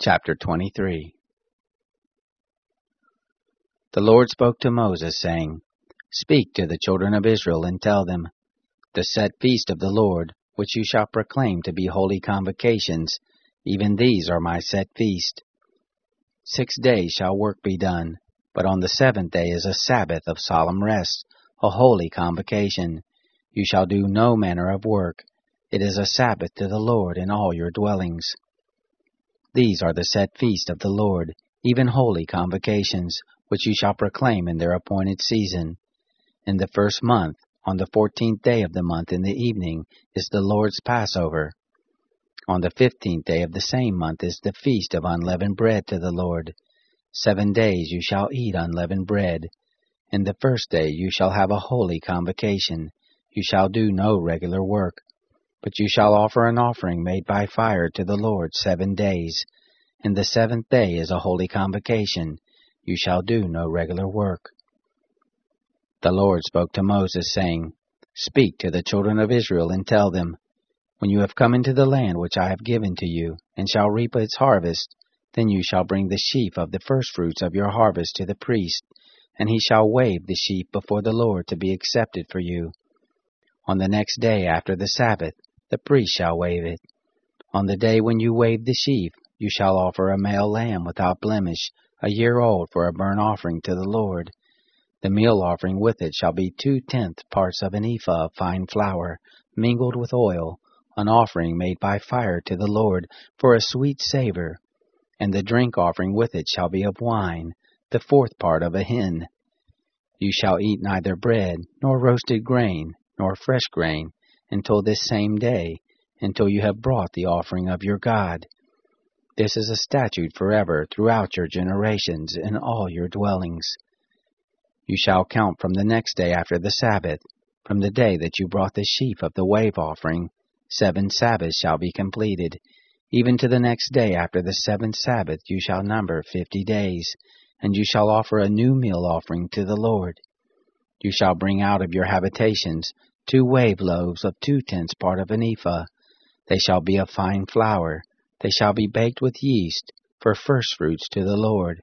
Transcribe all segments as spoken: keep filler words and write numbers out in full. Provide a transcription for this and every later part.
Chapter twenty-three. The Lord spoke to Moses, saying, Speak to the children of Israel, and tell them, The set feast of the Lord, which you shall proclaim to be holy convocations, even these are my set feast. Six days shall work be done, but on the seventh day is a Sabbath of solemn rest, a holy convocation. You shall do no manner of work. It is a Sabbath to the Lord in all your dwellings. These are the set feast of the Lord, even holy convocations, which you shall proclaim in their appointed season. In the first month, on the fourteenth day of the month in the evening, is the Lord's Passover. On the fifteenth day of the same month is the feast of unleavened bread to the Lord. Seven days you shall eat unleavened bread. In the first day you shall have a holy convocation. You shall do no regular work. But you shall offer an offering made by fire to the Lord seven days. And the seventh day is a holy convocation. You shall do no regular work. The Lord spoke to Moses, saying, Speak to the children of Israel, and tell them, When you have come into the land which I have given to you, and shall reap its harvest, then you shall bring the sheaf of the firstfruits of your harvest to the priest, and he shall wave the sheaf before the Lord to be accepted for you. On the next day after the Sabbath, the priest shall wave it. On the day when you wave the sheaf, you shall offer a male lamb without blemish, a year old, for a burnt offering to the Lord. The meal offering with it shall be two-tenth parts of an ephah of fine flour, mingled with oil, an offering made by fire to the Lord, for a sweet savor. And the drink offering with it shall be of wine, the fourth part of a hin. You shall eat neither bread, nor roasted grain, nor fresh grain, until this same day, until you have brought the offering of your God. This is a statute forever throughout your generations in all your dwellings. You shall count from the next day after the Sabbath, from the day that you brought the sheaf of the wave offering. Seven Sabbaths shall be completed. Even to the next day after the seventh Sabbath you shall number fifty days, and you shall offer a new meal offering to the Lord. You shall bring out of your habitations two wave loaves of two-tenths part of an ephah. They shall be of fine flour. They shall be baked with yeast, for firstfruits to the Lord.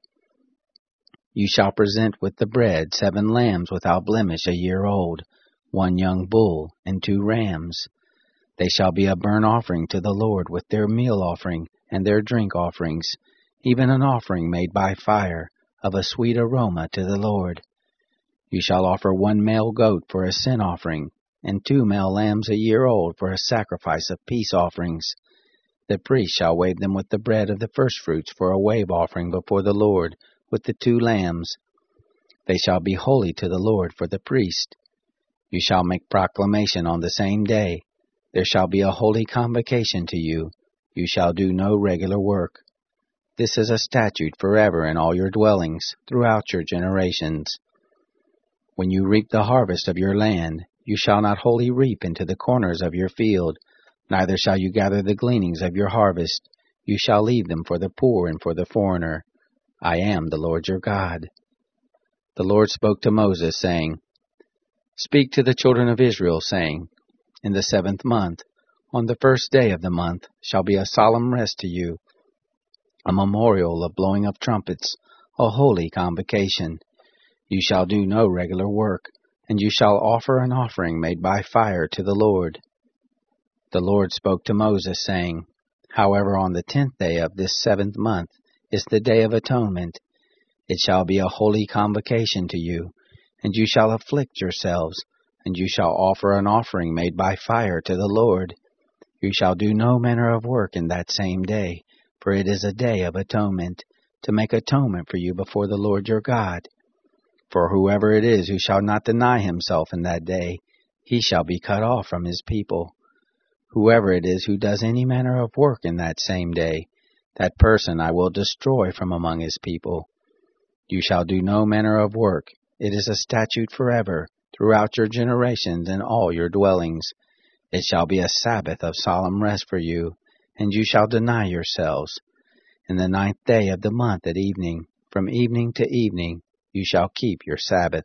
You shall present with the bread seven lambs without blemish a year old, one young bull, and two rams. They shall be a burnt offering to the Lord with their meal offering and their drink offerings, even an offering made by fire, of a sweet aroma to the Lord. You shall offer one male goat for a sin offering, and two male lambs a year old for a sacrifice of peace offerings. The priest shall wave them with the bread of the firstfruits for a wave offering before the Lord, with the two lambs. They shall be holy to the Lord for the priest. You shall make proclamation on the same day. There shall be a holy convocation to you. You shall do no regular work. This is a statute forever in all your dwellings, throughout your generations. When you reap the harvest of your land, you shall not wholly reap into the corners of your field, neither shall you gather the gleanings of your harvest. You shall leave them for the poor and for the foreigner. I am the Lord your God. The Lord spoke to Moses, saying, Speak to the children of Israel, saying, In the seventh month, on the first day of the month, shall be a solemn rest to you, a memorial of blowing of trumpets, a holy convocation. You shall do no regular work, and you shall offer an offering made by fire to the Lord. The Lord spoke to Moses, saying, However, on the tenth day of this seventh month is the day of atonement. It shall be a holy convocation to you, and you shall afflict yourselves, and you shall offer an offering made by fire to the Lord. You shall do no manner of work in that same day, for it is a day of atonement, to make atonement for you before the Lord your God. For whoever it is who shall not deny himself in that day, he shall be cut off from his people. Whoever it is who does any manner of work in that same day, that person I will destroy from among his people. You shall do no manner of work. It is a statute forever, throughout your generations in all your dwellings. It shall be a Sabbath of solemn rest for you, and you shall deny yourselves. In the ninth day of the month at evening, from evening to evening, you shall keep your Sabbath.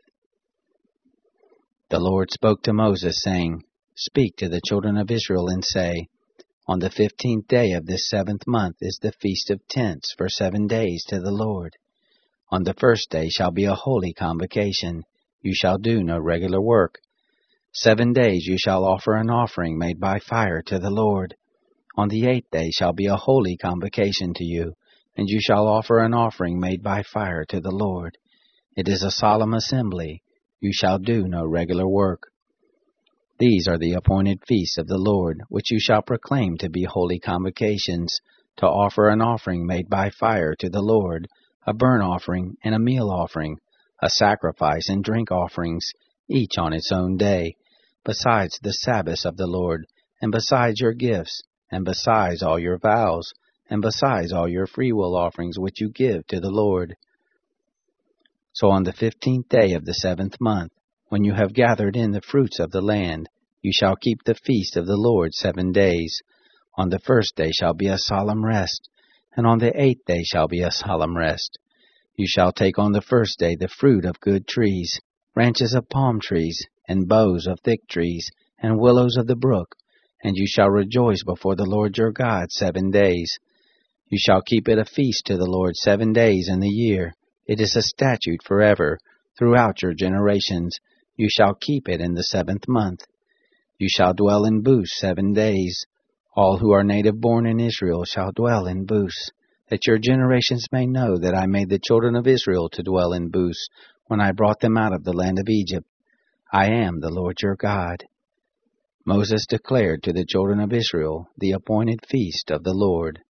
The Lord spoke to Moses, saying, Speak to the children of Israel, and say, On the fifteenth day of this seventh month is the Feast of Tents for seven days to the Lord. On the first day shall be a holy convocation. You shall do no regular work. Seven days you shall offer an offering made by fire to the Lord. On the eighth day shall be a holy convocation to you, and you shall offer an offering made by fire to the Lord. It is a solemn assembly. You shall do no regular work. These are the appointed feasts of the Lord, which you shall proclaim to be holy convocations, to offer an offering made by fire to the Lord, a burnt offering and a meal offering, a sacrifice and drink offerings, each on its own day, besides the Sabbaths of the Lord, and besides your gifts, and besides all your vows, and besides all your freewill offerings which you give to the Lord. So on the fifteenth day of the seventh month, when you have gathered in the fruits of the land, you shall keep the feast of the Lord seven days. On the first day shall be a solemn rest, and on the eighth day shall be a solemn rest. You shall take on the first day the fruit of good trees, branches of palm trees, and boughs of thick trees, and willows of the brook, and you shall rejoice before the Lord your God seven days. You shall keep it a feast to the Lord seven days in the year. It is a statute forever, throughout your generations. You shall keep it in the seventh month. You shall dwell in Booths seven days. All who are native born in Israel shall dwell in Booths, that your generations may know that I made the children of Israel to dwell in Booths, when I brought them out of the land of Egypt. I am the Lord your God. Moses declared to the children of Israel the appointed feast of the Lord.